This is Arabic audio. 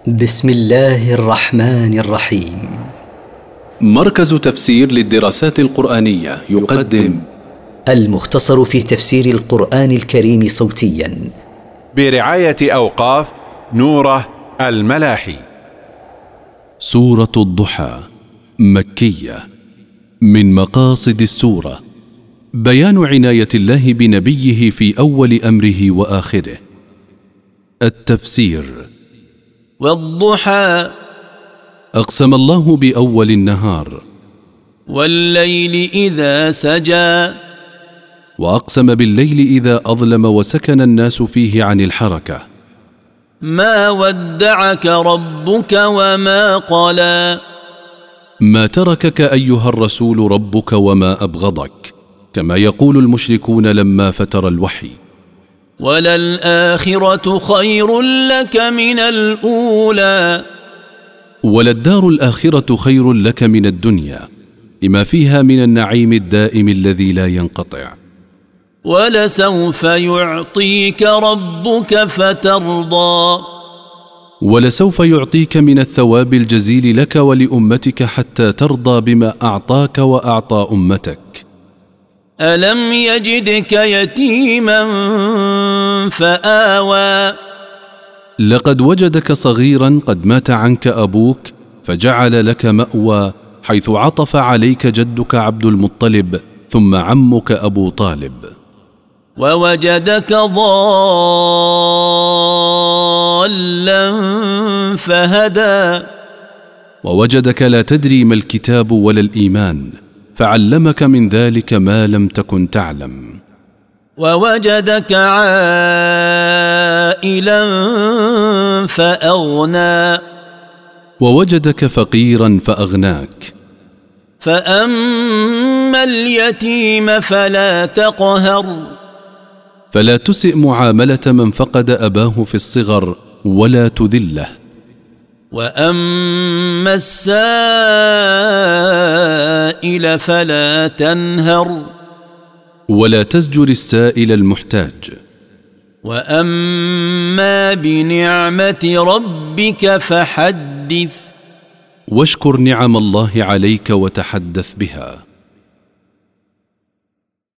بسم الله الرحمن الرحيم. مركز تفسير للدراسات القرآنية يقدم المختصر في تفسير القرآن الكريم صوتيا برعاية أوقاف نوره الملاحي. سورة الضحى مكية. من مقاصد السورة بيان عناية الله بنبيه في أول أمره وآخره. التفسير: والضحى أقسم الله بأول النهار، والليل إذا سجى، وأقسم بالليل إذا أظلم وسكن الناس فيه عن الحركة. ما ودعك ربك وما قلى، ما تركك أيها الرسول ربك وما أبغضك، كما يقول المشركون لما فتر الوحي. وللآخرة خير لك من الأولى، وللدار الآخرة خير لك من الدنيا لما فيها من النعيم الدائم الذي لا ينقطع. ولسوف يعطيك ربك فترضى، ولسوف يعطيك من الثواب الجزيل لك ولأمتك حتى ترضى بما أعطاك وأعطى أمتك. ألم يجدك يتيما فآوى، لقد وجدك صغيرا قد مات عنك أبوك فجعل لك مأوى، حيث عطف عليك جدك عبد المطلب ثم عمك أبو طالب. ووجدك ضالا فهدى، ووجدك لا تدري ما الكتاب ولا الإيمان فعلمك من ذلك ما لم تكن تعلم. ووجدك عائلا فأغنى، ووجدك فقيرا فأغناك. فأما اليتيم فلا تقهر، فلا تسئ معاملة من فقد أباه في الصغر ولا تذله. وأما السائل فلا تنهر، ولا تزجر السائل المحتاج. وأما بنعمة ربك فحدث، واشكر نعم الله عليك وتحدث بها.